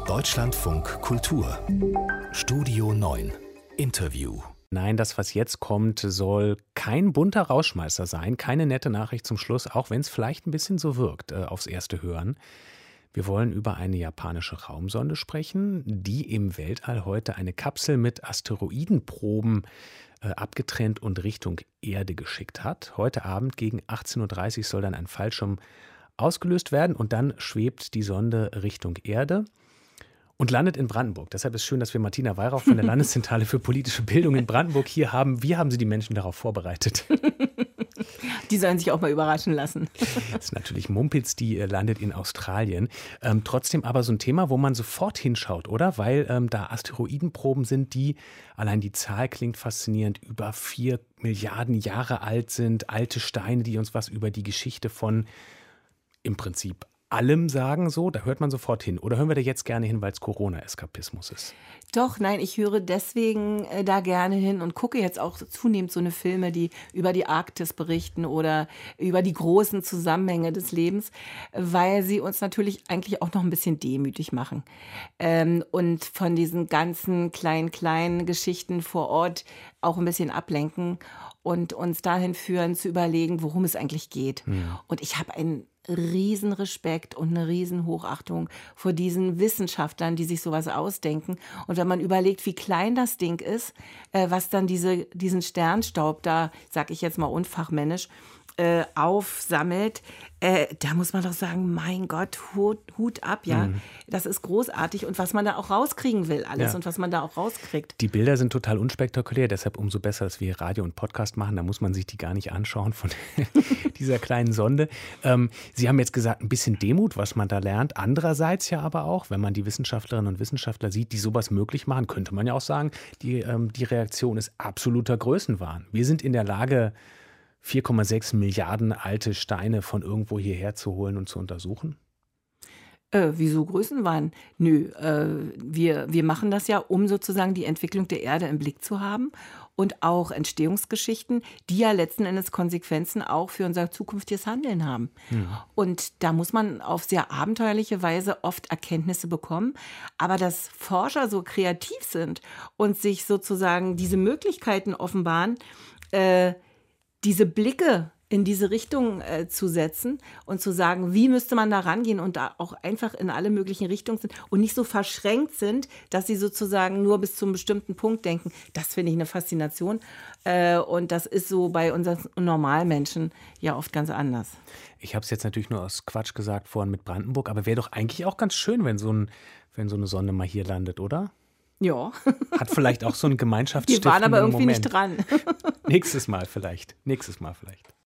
Deutschlandfunk Kultur Studio 9 Interview. Nein, das, was jetzt kommt, soll kein bunter Rausschmeißer sein, keine nette Nachricht zum Schluss, auch wenn es vielleicht ein bisschen so wirkt, aufs erste Hören. Wir wollen über eine japanische Raumsonde sprechen, die im Weltall heute eine Kapsel mit Asteroidenproben abgetrennt und Richtung Erde geschickt hat. Heute Abend gegen 18:30 Uhr soll dann ein Fallschirm ausgelöst werden und dann schwebt die Sonde Richtung Erde und landet in Brandenburg. Deshalb ist schön, dass wir Martina Weihrauch von der Landeszentrale für politische Bildung in Brandenburg hier haben. Wie haben Sie die Menschen darauf vorbereitet? Die sollen sich auch mal überraschen lassen. Das ist natürlich Mumpitz, die landet in Australien. Trotzdem aber so ein Thema, wo man sofort hinschaut, oder? Weil da Asteroidenproben sind, die, allein die Zahl klingt faszinierend, über 4 Milliarden Jahre alt sind. Alte Steine, die uns was über die Geschichte von im Prinzip allem sagen, so, da hört man sofort hin. Oder hören wir da jetzt gerne hin, weil es Corona-Eskapismus ist? Doch, nein, ich höre deswegen da gerne hin und gucke jetzt auch zunehmend so eine Filme, die über die Arktis berichten oder über die großen Zusammenhänge des Lebens, weil sie uns natürlich eigentlich auch noch ein bisschen demütig machen. Und von diesen ganzen kleinen Geschichten vor Ort auch ein bisschen ablenken und uns dahin führen, zu überlegen, worum es eigentlich geht. Ja. Und ich habe einen riesen Respekt und eine riesen Hochachtung vor diesen Wissenschaftlern, die sich sowas ausdenken. Und wenn man überlegt, wie klein das Ding ist, was dann diesen Sternstaub da, sag ich jetzt mal unfachmännisch, aufsammelt, da muss man doch sagen, mein Gott, Hut ab, ja. Das ist großartig und was man da auch rauskriegen will, alles, ja. Und was man da auch rauskriegt. Die Bilder sind total unspektakulär, deshalb umso besser, dass wir Radio und Podcast machen, da muss man sich die gar nicht anschauen von dieser kleinen Sonde. Sie haben jetzt gesagt, ein bisschen Demut, was man da lernt. Andererseits ja aber auch, wenn man die Wissenschaftlerinnen und Wissenschaftler sieht, die sowas möglich machen, könnte man ja auch sagen, die Reaktion ist absoluter Größenwahn. Wir sind in der Lage, 4,6 Milliarden alte Steine von irgendwo hierher zu holen und zu untersuchen? Wieso Größenwahn? Nö, wir machen das ja, um sozusagen die Entwicklung der Erde im Blick zu haben und auch Entstehungsgeschichten, die ja letzten Endes Konsequenzen auch für unser zukünftiges Handeln haben. Ja. Und da muss man auf sehr abenteuerliche Weise oft Erkenntnisse bekommen. Aber dass Forscher so kreativ sind und sich sozusagen diese Möglichkeiten offenbaren, diese Blicke in diese Richtung zu setzen und zu sagen, wie müsste man da rangehen und da auch einfach in alle möglichen Richtungen sind und nicht so verschränkt sind, dass sie sozusagen nur bis zu einem bestimmten Punkt denken. Das finde ich eine Faszination und das ist so bei unseren Normalmenschen ja oft ganz anders. Ich habe es jetzt natürlich nur aus Quatsch gesagt vorhin mit Brandenburg, aber wäre doch eigentlich auch ganz schön, wenn so eine Sonne mal hier landet, oder? Ja. Hat vielleicht auch so einen gemeinschaftsstiftenden Moment. Wir waren aber irgendwie Moment. nicht dran. Nächstes Mal vielleicht.